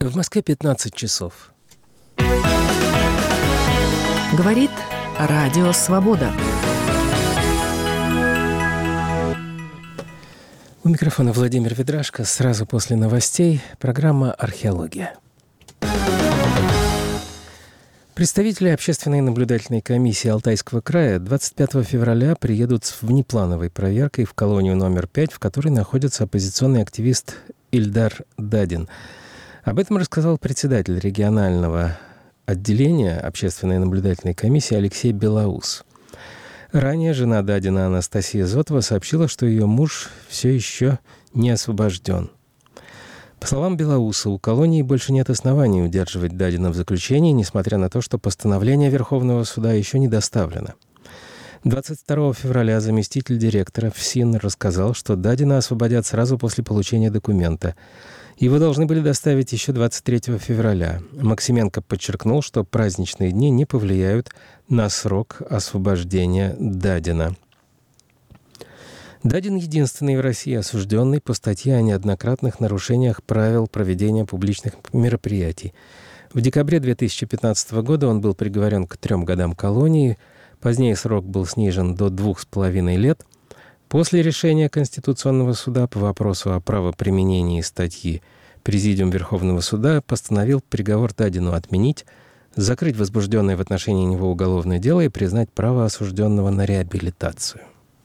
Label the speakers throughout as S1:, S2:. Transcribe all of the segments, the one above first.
S1: В Москве 15 часов.
S2: Говорит Радио Свобода.
S1: У микрофона Владимир Ведрашко. Сразу после новостей программа «Археология». Представители Общественной наблюдательной комиссии Алтайского края 25 февраля приедут с внеплановой проверкой в колонию номер 5, в которой находится оппозиционный активист Ильдар Дадин. Об этом рассказал председатель регионального отделения Общественной наблюдательной комиссии Алексей Белоус. Ранее жена Дадина Анастасия Зотова сообщила, что ее муж все еще не освобожден. По словам Белоуса, у колонии больше нет оснований удерживать Дадина в заключении, несмотря на то, что постановление Верховного суда еще не доставлено. 22 февраля заместитель директора ФСИН рассказал, что Дадина освободят сразу после получения документа. Его должны были доставить еще 23 февраля. Максименко подчеркнул, что праздничные дни не повлияют на срок освобождения Дадина. Дадин единственный в России осужденный по статье о неоднократных нарушениях правил проведения публичных мероприятий. В декабре 2015 года он был приговорен к 3 годам колонии. Позднее срок был снижен до 2,5 лет. После решения Конституционного суда по вопросу о правоприменении статьи Президиум Верховного суда постановил приговор Дадину отменить, закрыть возбужденное в отношении него уголовное дело и признать право осужденного на реабилитацию.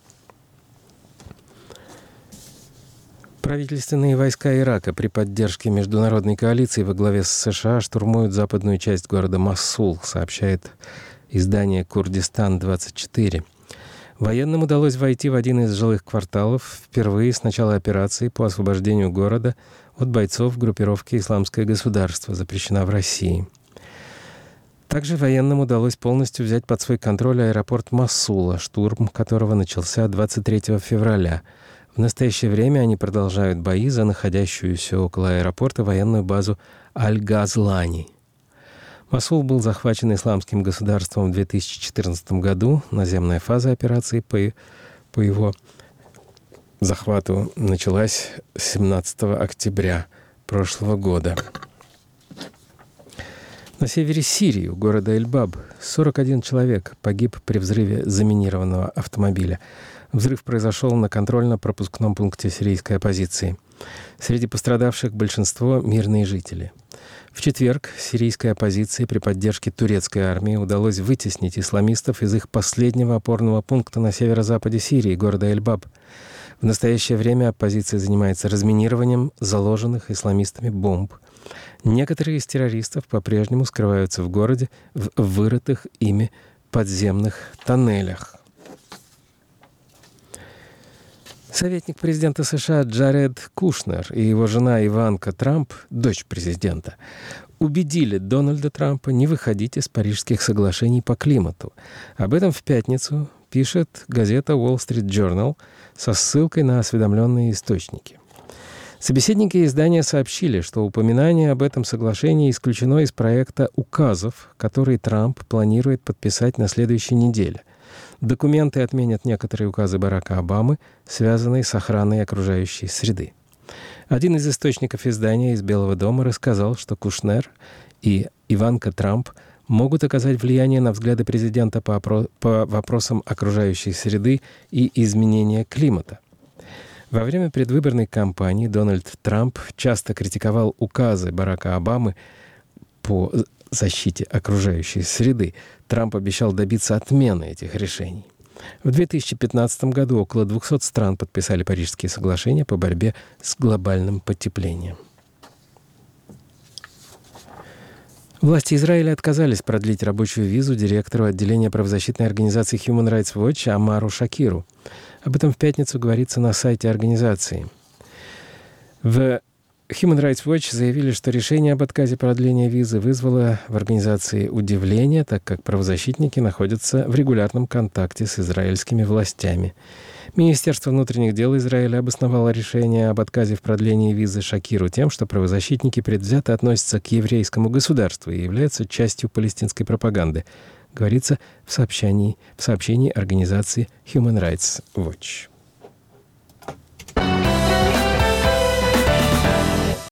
S1: Правительственные войска Ирака при поддержке международной коалиции во главе с США штурмуют западную часть города Мосул, сообщает издание «Курдистан-24». Военным удалось войти в один из жилых кварталов впервые с начала операции по освобождению города от бойцов группировки «Исламское государство», запрещена в России. Также военным удалось полностью взять под свой контроль аэропорт Мосула, штурм которого начался 23 февраля. В настоящее время они продолжают бои за находящуюся около аэропорта военную базу Аль-Газлани. Мосул был захвачен Исламским государством в 2014 году. Наземная фаза операции по его захвату началась 17 октября прошлого года. На севере Сирии, у города Эль-Баб, 41 человек погиб при взрыве заминированного автомобиля. Взрыв произошел на контрольно-пропускном пункте сирийской оппозиции. Среди пострадавших большинство мирные жители. В четверг сирийской оппозиции при поддержке турецкой армии удалось вытеснить исламистов из их последнего опорного пункта на северо-западе Сирии, города Эль-Баб. В настоящее время оппозиция занимается разминированием заложенных исламистами бомб. Некоторые из террористов по-прежнему скрываются в городе в вырытых ими подземных тоннелях. Советник президента США Джаред Кушнер и его жена Иванка Трамп, дочь президента, убедили Дональда Трампа не выходить из Парижских соглашений по климату. Об этом в пятницу пишет газета Wall Street Journal со ссылкой на осведомленные источники. Собеседники издания сообщили, что упоминание об этом соглашении исключено из проекта указов, который Трамп планирует подписать на следующей неделе. Документы отменят некоторые указы Барака Обамы, связанные с охраной окружающей среды. Один из источников издания из Белого дома рассказал, что Кушнер и Иванка Трамп могут оказать влияние на взгляды президента по вопросам окружающей среды и изменения климата. Во время предвыборной кампании Дональд Трамп часто критиковал указы Барака Обамы по защите окружающей среды. Трамп обещал добиться отмены этих решений. В 2015 году около 200 стран подписали Парижские соглашения по борьбе с глобальным потеплением. Власти Израиля отказались продлить рабочую визу директору отделения правозащитной организации Human Rights Watch Амару Шакиру. Об этом в пятницу говорится на сайте организации. В Human Rights Watch заявили, что решение об отказе продления визы вызвало в организации удивление, так как правозащитники находятся в регулярном контакте с израильскими властями. Министерство внутренних дел Израиля обосновало решение об отказе в продлении визы Шакиру тем, что правозащитники предвзято относятся к еврейскому государству и являются частью палестинской пропаганды, говорится в сообщении организации Human Rights Watch.